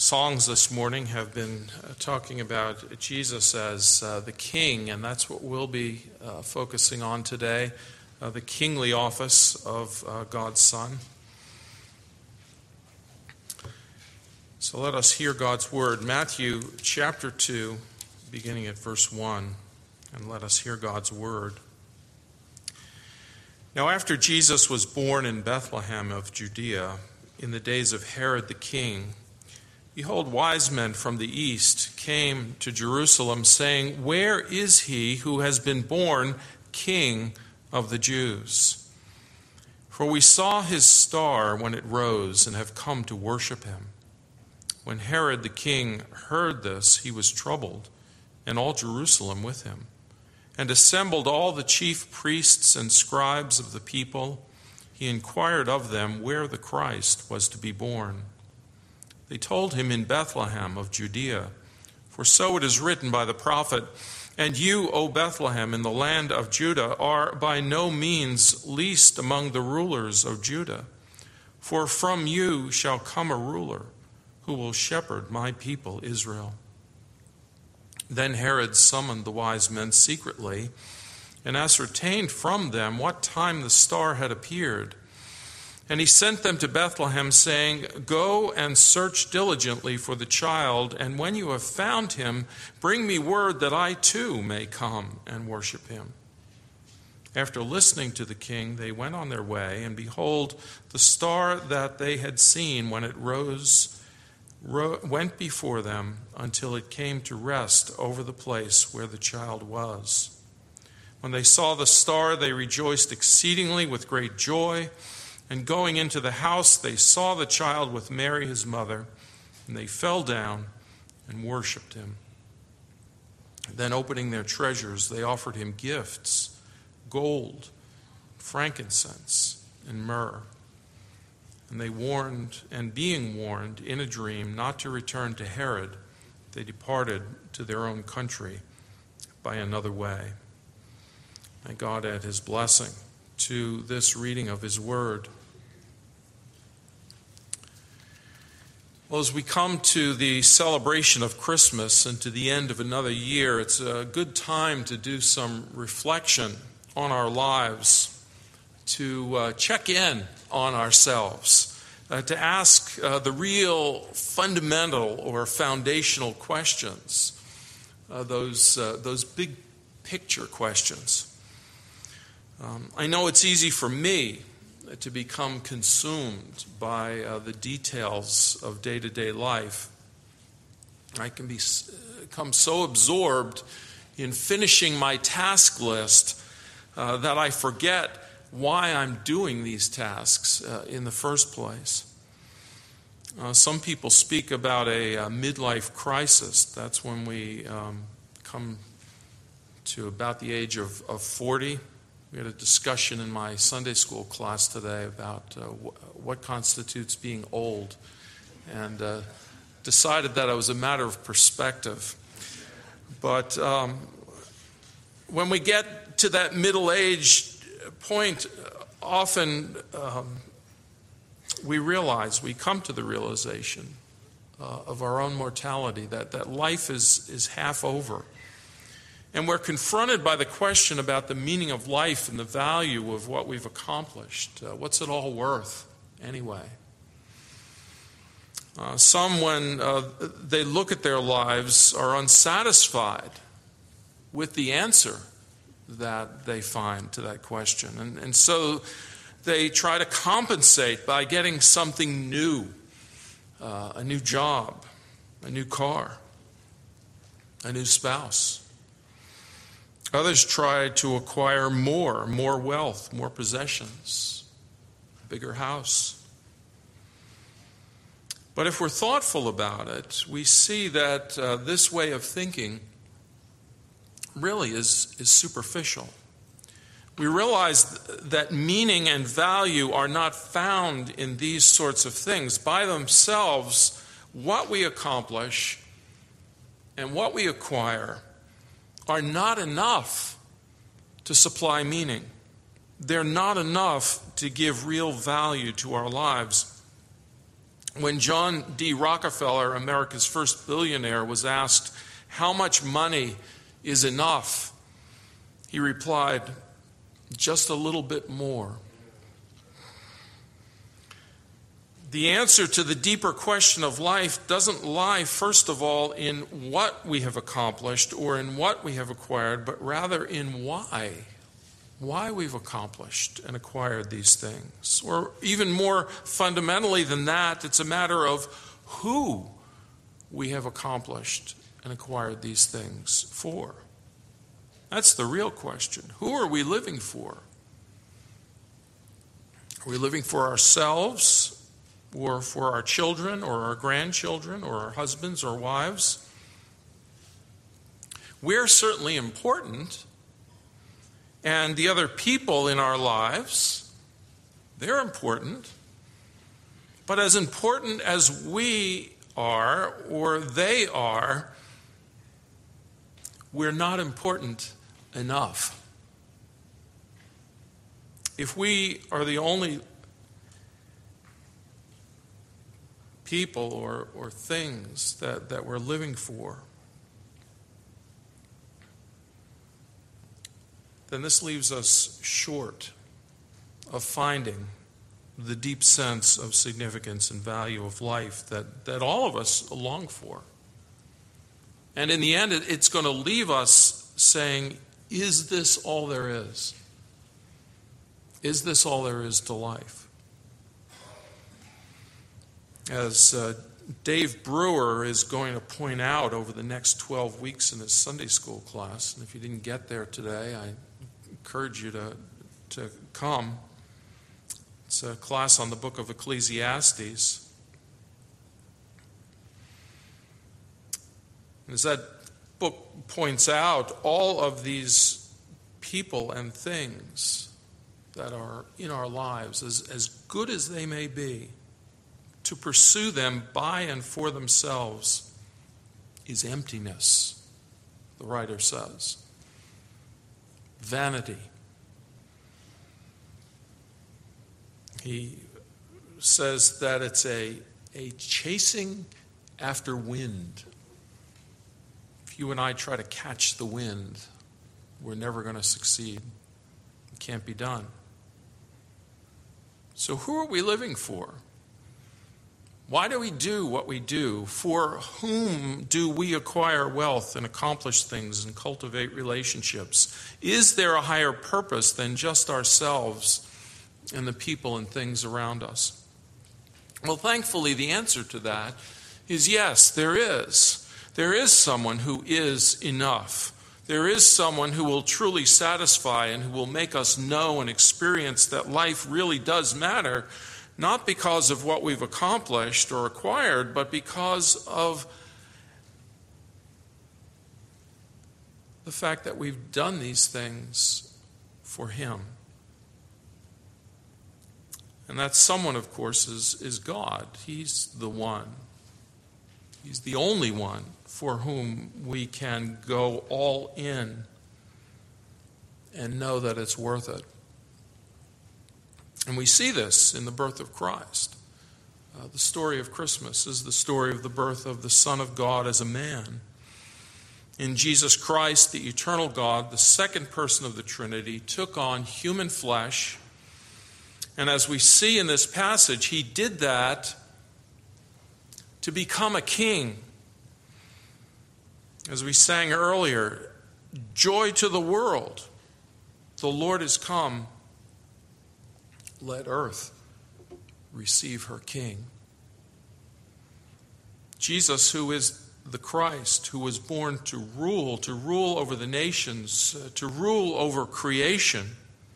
songs this morning have been talking about Jesus as the King, and that's what we'll be focusing on today, the kingly office of God's Son. So let us hear God's word. Matthew chapter 2, beginning at verse 1, and let us hear God's word. Now after Jesus was born in Bethlehem of Judea, in the days of Herod the king, behold, wise men from the east came to Jerusalem, saying, "Where is he who has been born King of the Jews? For we saw his star when it rose and have come to worship him." When Herod the king heard this, he was troubled, and all Jerusalem with him, and assembled all the chief priests and scribes of the people. He inquired of them where the Christ was to be born. They told him, "In Bethlehem of Judea, for so it is written by the prophet, 'And you, O Bethlehem, in the land of Judah, are by no means least among the rulers of Judah. For from you shall come a ruler who will shepherd my people Israel.' Then Herod summoned the wise men secretly and ascertained from them what time the star had appeared. And he sent them to Bethlehem, saying, 'Go and search diligently for the child, and when you have found him, bring me word that I too may come and worship him.' After listening to the king, they went on their way, and behold, the star that they had seen when it rose went before them until it came to rest over the place where the child was. When they saw the star, they rejoiced exceedingly with great joy. And going into the house, they saw the child with Mary his mother, and they fell down and worshipped him. Then opening their treasures, they offered him gifts, gold, frankincense, and myrrh. And being warned in a dream not to return to Herod, they departed to their own country by another way." May God add his blessing to this reading of his word. Well, as we come to the celebration of Christmas and to the end of another year, it's a good time to do some reflection on our lives, to check in on ourselves, to ask the real fundamental or foundational questions, those big picture questions. I know it's easy for me to become consumed by the details of day-to-day life. I can become so absorbed in finishing my task list that I forget why I'm doing these tasks in the first place. Some people speak about a midlife crisis. That's when we come to about the age of 40. We had a discussion in my Sunday school class today about what constitutes being old, and decided that it was a matter of perspective. But when we get to that middle-aged point, often we come to the realization of our own mortality, that life is half over. And we're confronted by the question about the meaning of life and the value of what we've accomplished. What's it all worth anyway? Some, when they look at their lives, are unsatisfied with the answer that they find to that question. And so they try to compensate by getting something new, a new job, a new car, a new spouse. Others try to acquire more wealth, more possessions, a bigger house. But if we're thoughtful about it, we see that this way of thinking really is superficial. We realize that meaning and value are not found in these sorts of things. By themselves, what we accomplish and what we acquire are not enough to supply meaning. They're not enough to give real value to our lives. When John D. Rockefeller, America's first billionaire, was asked how much money is enough, he replied, "Just a little bit more." The answer to the deeper question of life doesn't lie, first of all, in what we have accomplished or in what we have acquired, but rather in why we've accomplished and acquired these things. Or even more fundamentally than that, it's a matter of who we have accomplished and acquired these things for. That's the real question. Who are we living for? Are we living for ourselves, or for our children, or our grandchildren, or our husbands or wives? We're certainly important, and the other people in our lives, they're important. But as important as we are, or they are, we're not important enough. If we are the only people or things that we're living for, then this leaves us short of finding the deep sense of significance and value of life that all of us long for. And in the end, it's going to leave us saying, is this all there is? Is this all there is to life? As Dave Brewer is going to point out over the next 12 weeks in his Sunday school class, and if you didn't get there today, I encourage you to come. It's a class on the book of Ecclesiastes. As that book points out, all of these people and things that are in our lives, as good as they may be, to pursue them by and for themselves is emptiness, the writer says. Vanity. He says that it's a chasing after wind. If you and I try to catch the wind, we're never going to succeed. It can't be done. So who are we living for? Why do we do what we do? For whom do we acquire wealth and accomplish things and cultivate relationships? Is there a higher purpose than just ourselves and the people and things around us? Well, thankfully, the answer to that is yes, there is. There is someone who is enough. There is someone who will truly satisfy and who will make us know and experience that life really does matter, not because of what we've accomplished or acquired, but because of the fact that we've done these things for Him. And that someone, of course, is God. He's the one. He's the only one for whom we can go all in and know that it's worth it. And we see this in the birth of Christ. The story of Christmas is the story of the birth of the Son of God as a man. In Jesus Christ, the eternal God, the second person of the Trinity, took on human flesh. And as we see in this passage, He did that to become a king. As we sang earlier, joy to the world. The Lord is come. Let earth receive her King. Jesus, who is the Christ, who was born to rule over the nations, to rule over creation.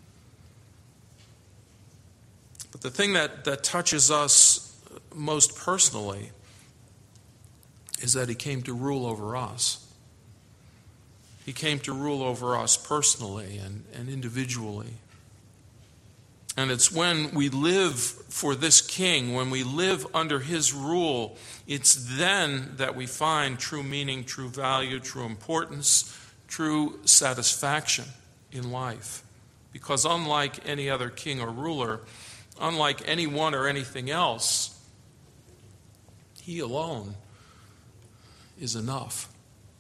But the thing that touches us most personally is that He came to rule over us. He came to rule over us personally and individually. And it's when we live for this King, when we live under His rule, it's then that we find true meaning, true value, true importance, true satisfaction in life. Because unlike any other king or ruler, unlike anyone or anything else, He alone is enough.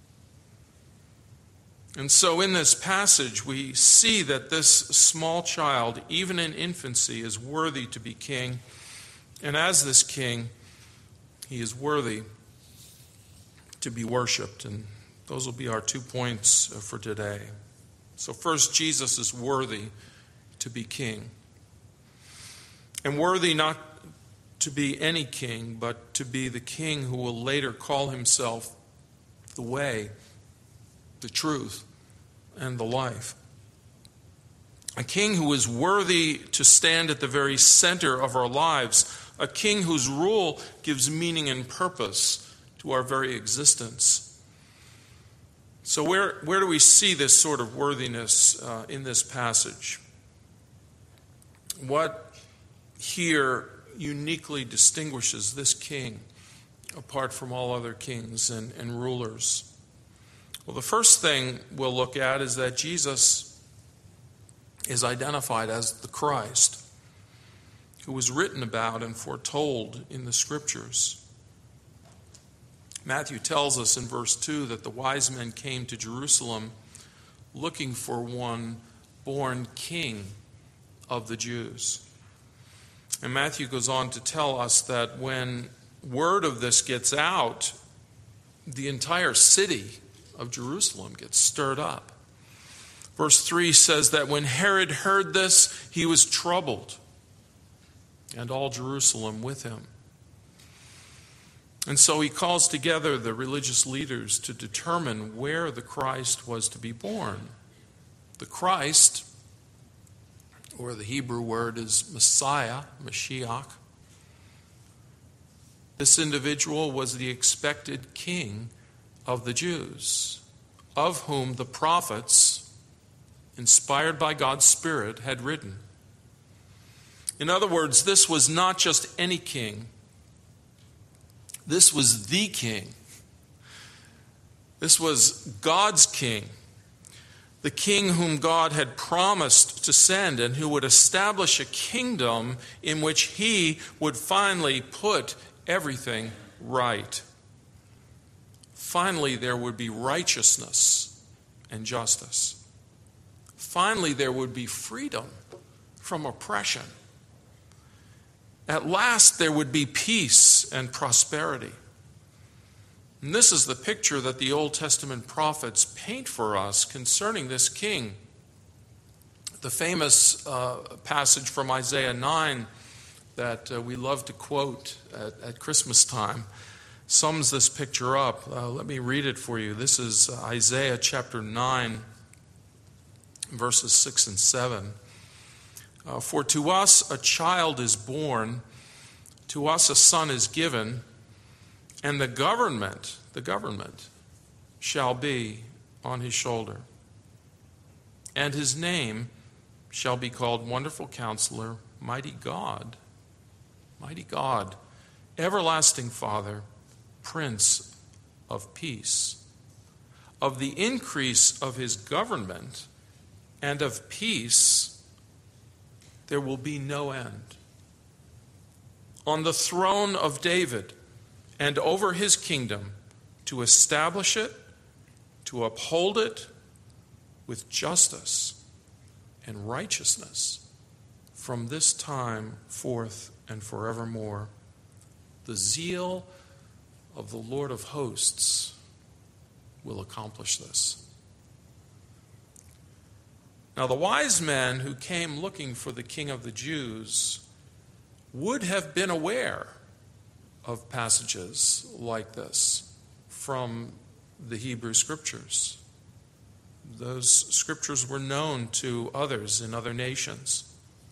And so in this passage, we see that this small child, even in infancy, is worthy to be king. And as this king, he is worthy to be worshipped. And those will be our 2 points for today. So first, Jesus is worthy to be king. And worthy not to be any king, but to be the king who will later call himself the way, the truth, and the life. A king who is worthy to stand at the very center of our lives. A king whose rule gives meaning and purpose to our very existence. So where do we see this sort of worthiness in this passage? What here uniquely distinguishes this king apart from all other kings and rulers? Well, the first thing we'll look at is that Jesus is identified as the Christ, who was written about and foretold in the Scriptures. Matthew tells us in verse 2 that the wise men came to Jerusalem looking for one born king of the Jews. And Matthew goes on to tell us that when word of this gets out, the entire city of Jerusalem gets stirred up. Verse 3 says that when Herod heard this, he was troubled, and all Jerusalem with him. And so he calls together the religious leaders to determine where the Christ was to be born. The Christ, or the Hebrew word is Messiah, Mashiach. This individual was the expected king of the Jews, of whom the prophets, inspired by God's Spirit, had written. In other words, this was not just any king. This was the king. This was God's king. The king whom God had promised to send and who would establish a kingdom in which he would finally put everything right. Finally, there would be righteousness and justice. Finally, there would be freedom from oppression. At last, there would be peace and prosperity. And this is the picture that the Old Testament prophets paint for us concerning this king. The famous passage from Isaiah 9 that we love to quote at Christmas time sums this picture up. Let me read it for you. This is Isaiah chapter 9, verses 6 and 7. For to us a child is born, to us a son is given, and the government shall be on his shoulder. And his name shall be called Wonderful Counselor, Mighty God, Everlasting Father, Prince of Peace. Of the increase of his government and of peace there will be no end. On the throne of David and over his kingdom, to establish it, to uphold it with justice and righteousness from this time forth and forevermore. The zeal of the Lord of hosts will accomplish this. Now, the wise men who came looking for the King of the Jews would have been aware of passages like this from the Hebrew Scriptures. Those Scriptures were known to others in other nations.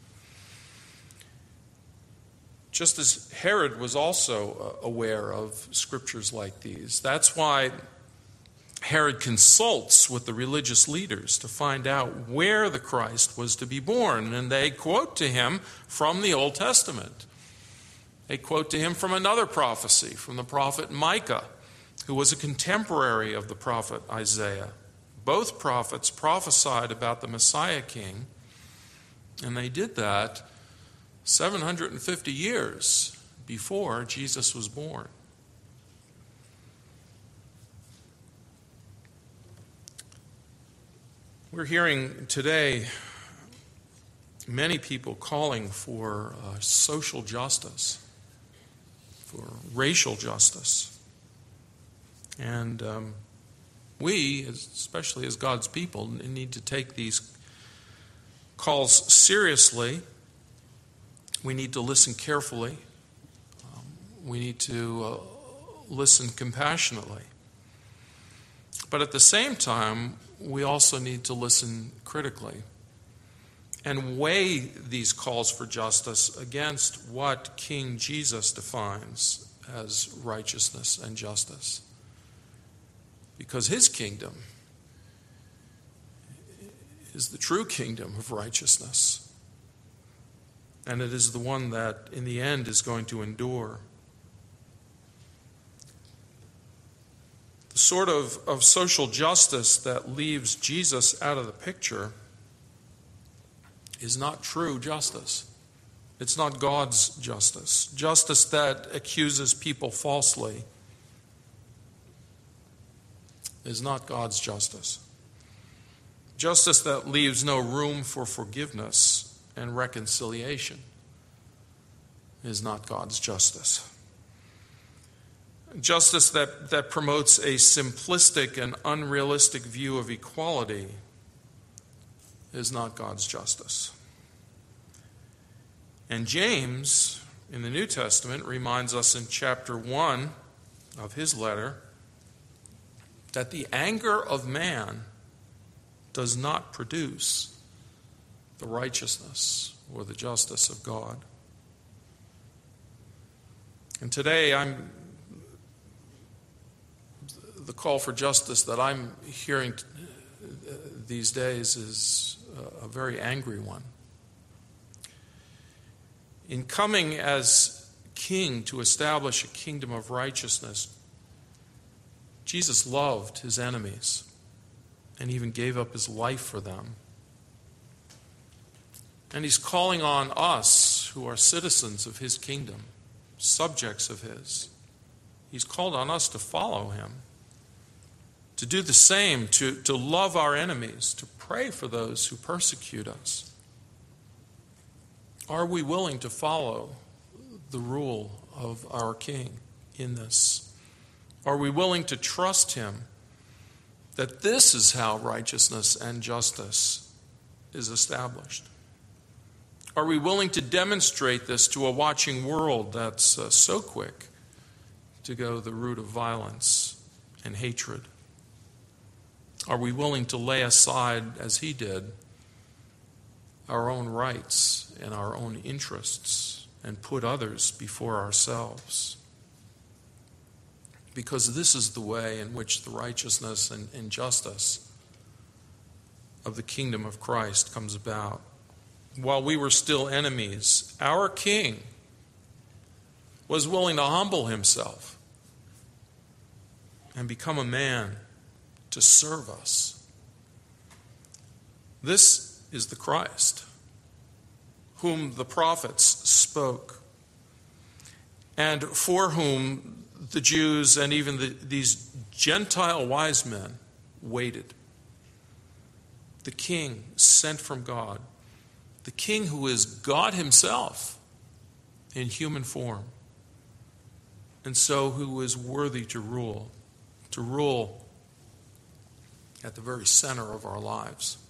Just as Herod was also aware of Scriptures like these. That's why Herod consults with the religious leaders to find out where the Christ was to be born. And they quote to him from the Old Testament. They quote to him from another prophecy, from the prophet Micah, who was a contemporary of the prophet Isaiah. Both prophets prophesied about the Messiah King, and they did that 750 years before Jesus was born. We're hearing today many people calling for social justice, for racial justice. And we, especially as God's people, need to take these calls seriously. We need to listen carefully. We need to listen compassionately. But at the same time, we also need to listen critically and weigh these calls for justice against what King Jesus defines as righteousness and justice. Because his kingdom is the true kingdom of righteousness. And it is the one that in the end is going to endure. The sort of social justice that leaves Jesus out of the picture is not true justice. It's not God's justice. Justice that accuses people falsely is not God's justice. Justice that leaves no room for forgiveness and reconciliation is not God's justice. Justice that promotes a simplistic and unrealistic view of equality is not God's justice. And James, in the New Testament, reminds us in chapter 1 of his letter that the anger of man does not produce the righteousness or the justice of God. And today, the call for justice that I'm hearing these days is a very angry one. In coming as king to establish a kingdom of righteousness, Jesus loved his enemies and even gave up his life for them. And he's calling on us who are citizens of his kingdom, subjects of his. He's called on us to follow him, to do the same, to love our enemies, to pray for those who persecute us. Are we willing to follow the rule of our King in this? Are we willing to trust him that this is how righteousness and justice is established? Are we willing to demonstrate this to a watching world that's so quick to go the route of violence and hatred? Are we willing to lay aside, as he did, our own rights and our own interests and put others before ourselves? Because this is the way in which the righteousness and justice of the kingdom of Christ comes about. While we were still enemies, our King was willing to humble himself and become a man to serve us. This is the Christ whom the prophets spoke and for whom the Jews and even these Gentile wise men waited. The King sent from God, the King who is God himself in human form, and so who is worthy to rule at the very center of our lives.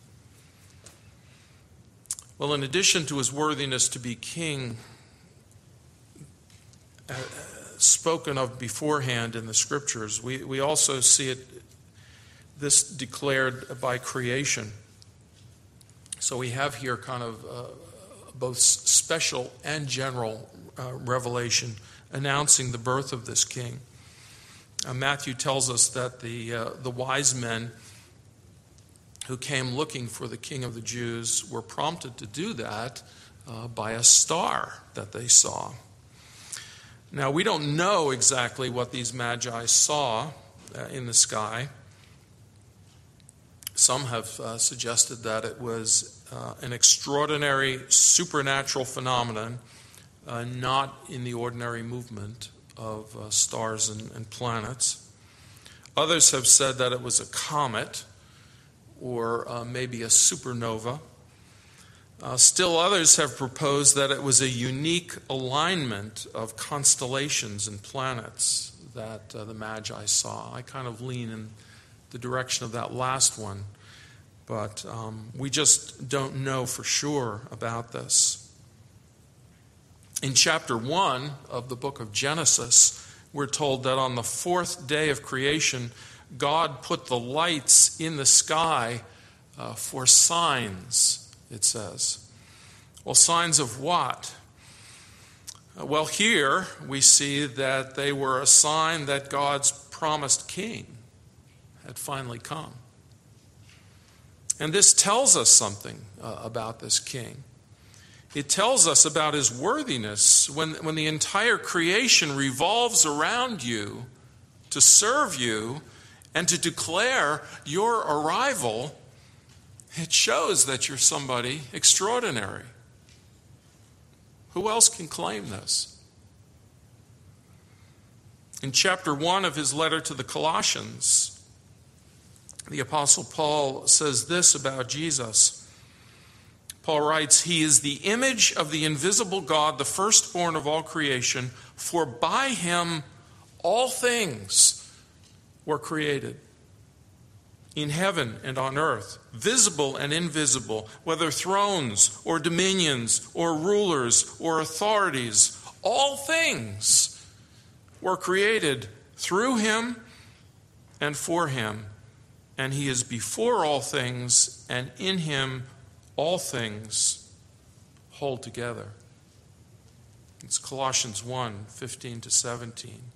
Well, in addition to his worthiness to be king, spoken of beforehand in the scriptures, we also see this declared by creation. So we have here kind of both special and general revelation announcing the birth of this king. Matthew tells us that the wise men who came looking for the King of the Jews were prompted to do that by a star that they saw. Now, we don't know exactly what these magi saw in the sky. Some have suggested that it was an extraordinary supernatural phenomenon, not in the ordinary movement of stars and planets. Others have said that it was a comet, or maybe a supernova. Still others have proposed that it was a unique alignment of constellations and planets that the Magi saw. I kind of lean in the direction of that last one, but we just don't know for sure about this. In chapter 1 of the book of Genesis, we're told that on the fourth day of creation, God put the lights in the sky for signs, it says. Well, signs of what? Well, here we see that they were a sign that God's promised king had finally come. And this tells us something about this king. It tells us about his worthiness. When the entire creation revolves around you to serve you and to declare your arrival, it shows that you're somebody extraordinary. Who else can claim this? In chapter 1 of his letter to the Colossians, the Apostle Paul says this about Jesus. Paul writes, "He is the image of the invisible God, the firstborn of all creation, for by him all things were created, in heaven and on earth, visible and invisible, whether thrones or dominions or rulers or authorities. All things were created through him and for him, and he is before all things, and in him all things hold together." It's Colossians 1, 15 to 17.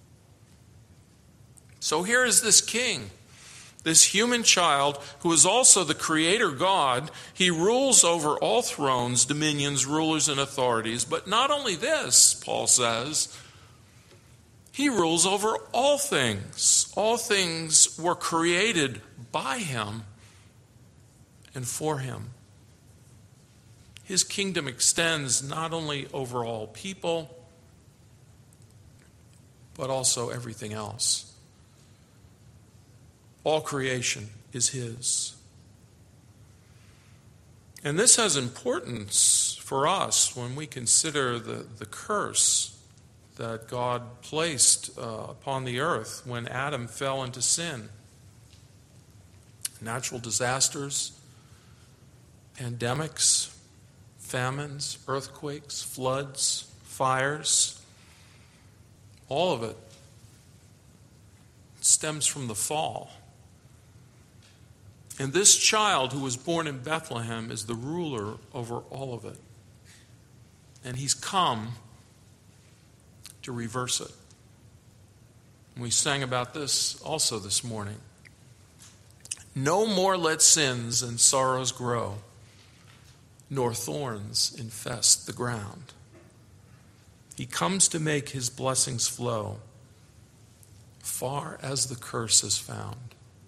So here is this king, this human child who is also the creator God. He rules over all thrones, dominions, rulers, and authorities. But not only this, Paul says, he rules over all things. All things were created by him and for him. His kingdom extends not only over all people, but also everything else. All creation is his. And this has importance for us when we consider the curse that God placed upon the earth when Adam fell into sin. Natural disasters, pandemics, famines, earthquakes, floods, fires, all of it stems from the fall. And this child who was born in Bethlehem is the ruler over all of it. And he's come to reverse it. And we sang about this also this morning. No more let sins and sorrows grow, nor thorns infest the ground. He comes to make his blessings flow, far as the curse is found.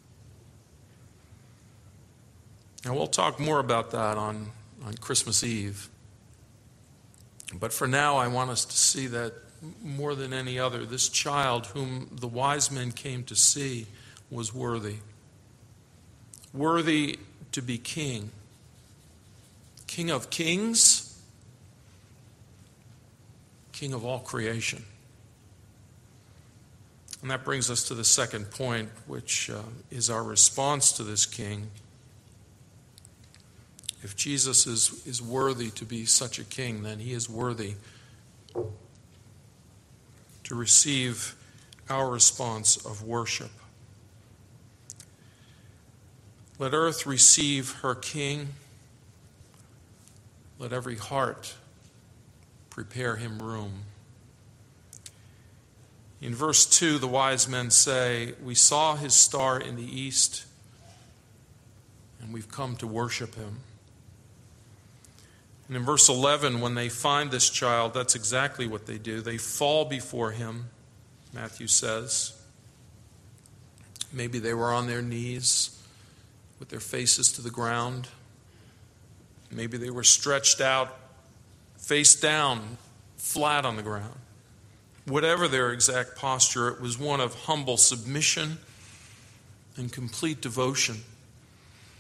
Now, we'll talk more about that on Christmas Eve. But for now, I want us to see that more than any other, this child whom the wise men came to see was worthy. Worthy to be king. King of kings, King of all creation. And that brings us to the second point, which is our response to this king. If Jesus is worthy to be such a king, then he is worthy to receive our response of worship. Let earth receive her king. Let every heart prepare him room. In verse 2, the wise men say, "We saw his star in the east, and we've come to worship him." And in verse 11, when they find this child, that's exactly what they do. They fall before him, Matthew says. Maybe they were on their knees with their faces to the ground. Maybe they were stretched out, face down, flat on the ground. Whatever their exact posture, it was one of humble submission and complete devotion.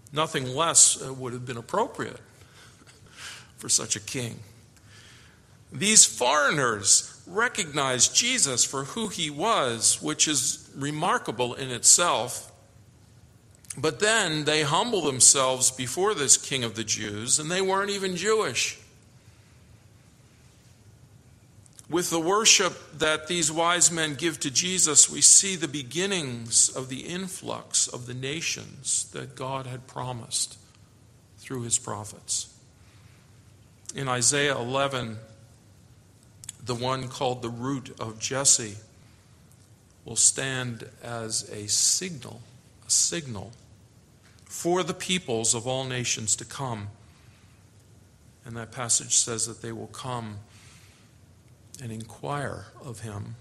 Nothing less would have been appropriate for such a king. These foreigners recognized Jesus for who he was, which is remarkable in itself. But then they humble themselves before this King of the Jews, and they weren't even Jewish. With the worship that these wise men give to Jesus, we see the beginnings of the influx of the nations that God had promised through his prophets. In Isaiah 11, the one called the root of Jesse will stand as a signal for the peoples of all nations to come. And that passage says that they will come and inquire of him.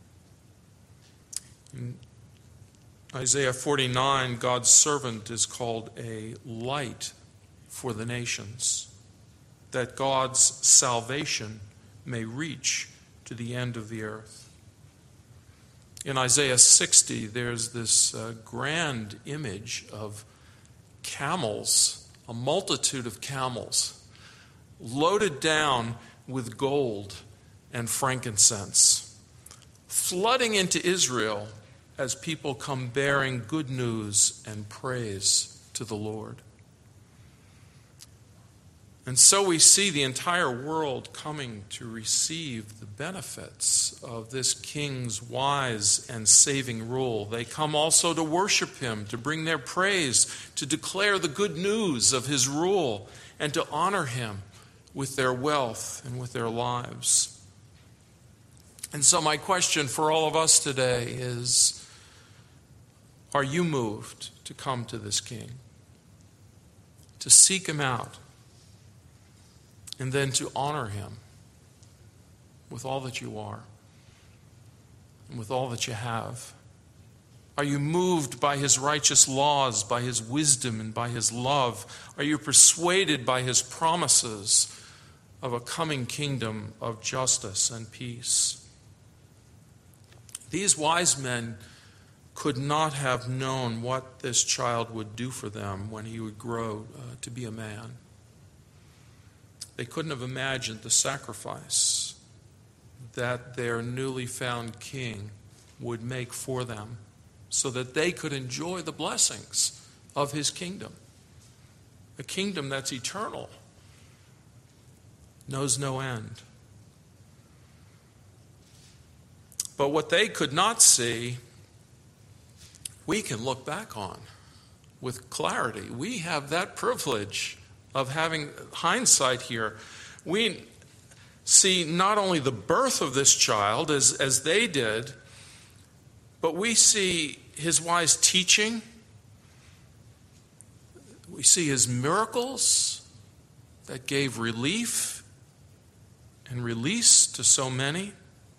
In Isaiah 49, God's servant is called a light for the nations, that God's salvation may reach to the end of the earth. In Isaiah 60, there's this grand image of camels, a multitude of camels, loaded down with gold and frankincense, flooding into Israel as people come bearing good news and praise to the Lord. And so we see the entire world coming to receive the benefits of this king's wise and saving rule. They come also to worship him, to bring their praise, to declare the good news of his rule, and to honor him with their wealth and with their lives. And so my question for all of us today is, are you moved to come to this king, to seek him out, and then to honor him with all that you are and with all that you have? Are you moved by his righteous laws, by his wisdom, and by his love? Are you persuaded by his promises of a coming kingdom of justice and peace? These wise men could not have known what this child would do for them when he would grow to be a man. They couldn't have imagined the sacrifice that their newly found king would make for them so that they could enjoy the blessings of his kingdom. A kingdom that's eternal, knows no end. But what they could not see, we can look back on with clarity. We have that privilege of having hindsight here. We see not only the birth of this child as they did, but we see his wise teaching. We see his miracles that gave relief and release to so many.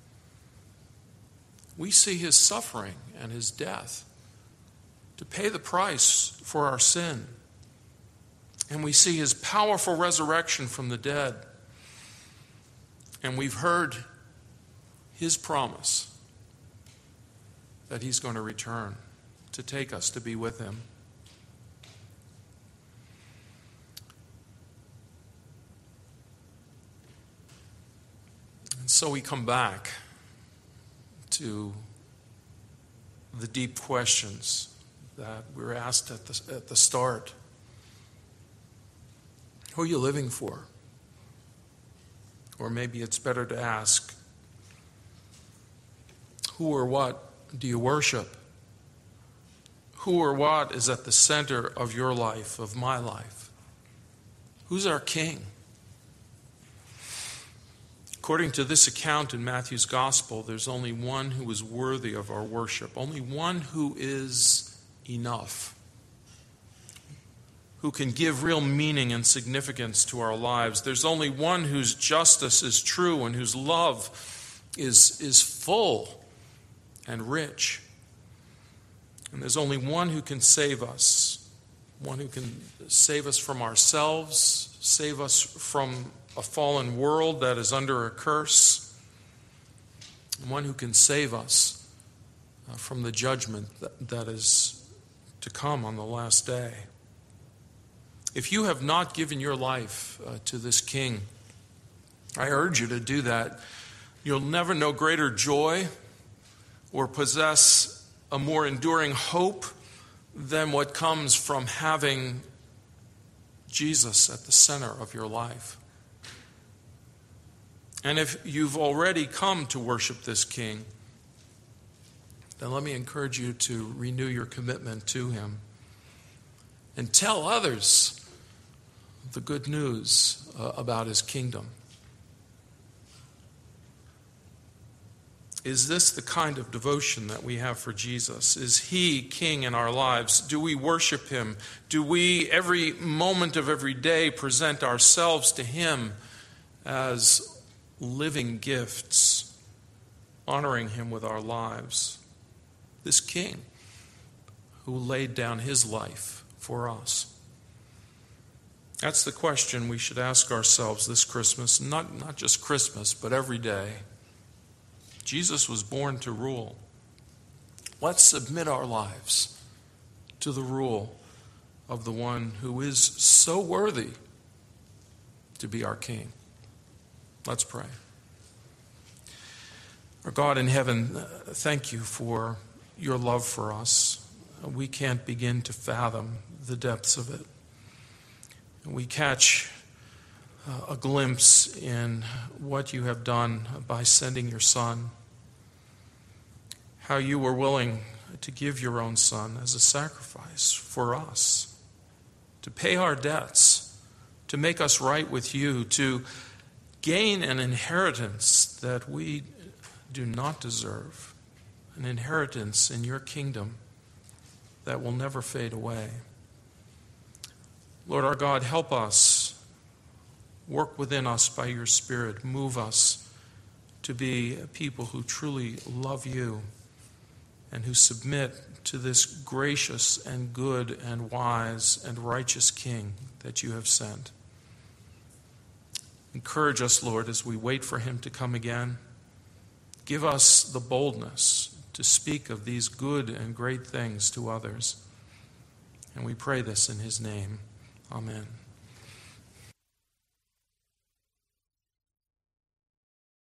We see his suffering and his death to pay the price for our sin. And we see his powerful resurrection from the dead. And we've heard his promise that he's going to return to take us to be with him. And so we come back to the deep questions that we were asked at the start. Who are you living for? Or maybe it's better to ask, who or what do you worship? Who or what is at the center of your life, of my life? Who's our king? According to this account in Matthew's Gospel, there's only one who is worthy of our worship, only one who is enough, who can give real meaning and significance to our lives. There's only one whose justice is true and whose love is full and rich. And there's only one who can save us, one who can save us from ourselves, save us from a fallen world that is under a curse, one who can save us from the judgment that is to come on the last day. If you have not given your life to this King, I urge you to do that. You'll never know greater joy or possess a more enduring hope than what comes from having Jesus at the center of your life. And if you've already come to worship this King, then let me encourage you to renew your commitment to him and tell others the good news about his kingdom. Is this the kind of devotion that we have for Jesus? Is he king in our lives? Do we worship him? Do we, every moment of every day, present ourselves to him as living gifts, honoring him with our lives? This king who laid down his life for us. That's the question we should ask ourselves this Christmas, not just Christmas, but every day. Jesus was born to rule. Let's submit our lives to the rule of the one who is so worthy to be our King. Let's pray. Our God in heaven, thank you for your love for us. We can't begin to fathom the depths of it. We catch a glimpse in what you have done by sending your Son, how you were willing to give your own Son as a sacrifice for us, to pay our debts, to make us right with you, to gain an inheritance that we do not deserve, an inheritance in your kingdom that will never fade away. Lord our God, help us. Work within us by your Spirit. Move us to be people who truly love you and who submit to this gracious and good and wise and righteous King that you have sent. Encourage us, Lord, as we wait for him to come again. Give us the boldness to speak of these good and great things to others. And we pray this in his name. Amen.